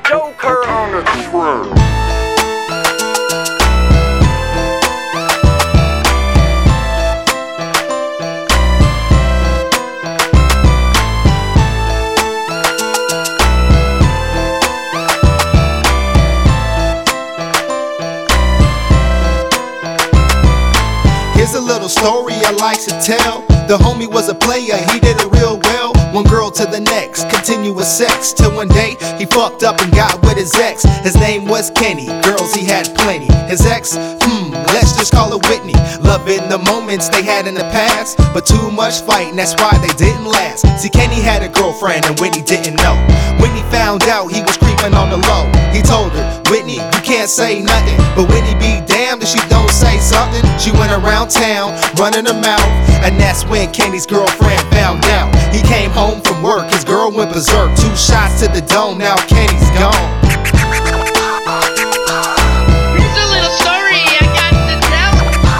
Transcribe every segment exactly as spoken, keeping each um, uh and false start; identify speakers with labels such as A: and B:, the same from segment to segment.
A: Joker on the track.
B: Here's a little story I like to tell. The homie was a player, he did it real well. One girl to the next, continuous sex, till one day he fucked up and got with his ex. His name was Kenny, girls he had plenty. His ex, hmm, let's just call her Whitney. Loving the moments they had in the past, but too much fight, and that's why they didn't last. See, Kenny had a girlfriend and Whitney didn't know. Whitney found out he was creeping on the low. He told her, Whitney, you can't say nothing, but Whitney be damned if she don't say something. She went around town, running her mouth, and that's when Kenny's girlfriend found out. He came home from work, his girl went berserk. Two shots to the dome, now Kenny's gone.
C: Here's a little story I got to tell.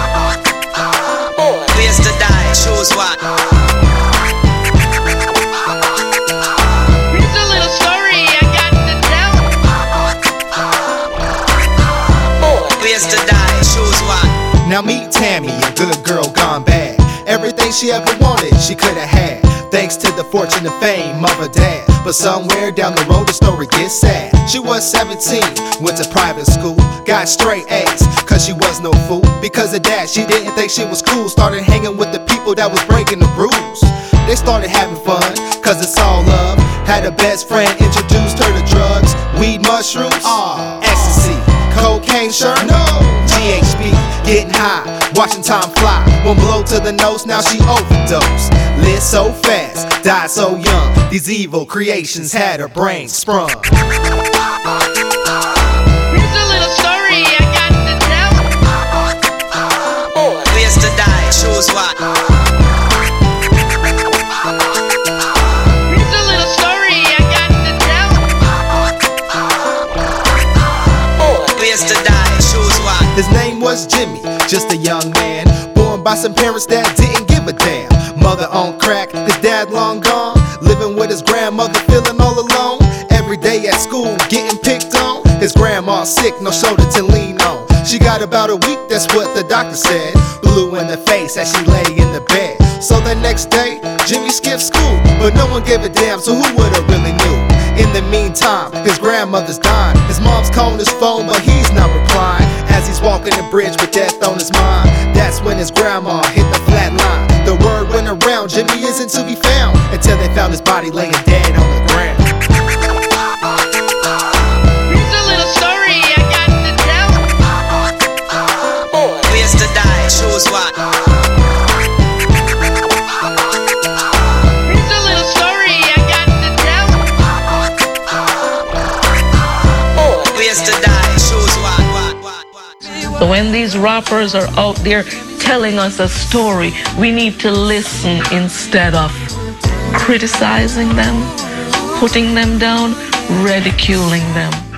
D: Ways to die, choose one.
C: Here's a little story I got to tell.
D: Ways to die, choose one.
B: Now meet Tammy, a good girl gone bad. Everything she ever wanted, she could have had, thanks to the fortune and fame of her dad. But somewhere down the road the story gets sad. She was seventeen, went to private school, got straight A's, cause she was no fool. Because of that, she didn't think she was cool. Started hanging with the people that was breaking the rules. They started having fun, cause it's all love. Had a best friend, introduced her to drugs. Weed, mushrooms, ah, ecstasy. Cocaine, sure, no. G H B, getting high, watching time fly. One blow to the nose, now she overdosed. Lived so fast, died so young. These evil creations had her brain sprung.
C: Here's a little story I got to tell.
D: Ways to die, choose one.
C: Here's a little story I got to tell.
D: Ways to die, choose one.
B: His name was Jimmy, just a young man, born by some parents that didn't give a damn. Mother on crack, his dad long gone, living with his grandmother, feeling all alone. Every day at school, getting picked on. His grandma sick, no shoulder to lean on. She got about a week, that's what the doctor said. Blue in the face as she lay in the bed. So the next day, Jimmy skipped school, but no one gave a damn, so who would've really knew? In the meantime, his grandmother's dying. His mom's calling his phone, but he's not replying. As he's walking the bridge with death on his mind, that's when his grandma hit the flat line. The word went around, Jimmy isn't to be found, until they found his body laying dead on the ground.
C: Here's a little story I got to tell.
D: Ways to die, choose one.
C: Here's a little story I got to tell.
D: Ways to die, choose one.
E: So when these rappers are out there telling us a story, we need to listen instead of criticizing them, putting them down, ridiculing them.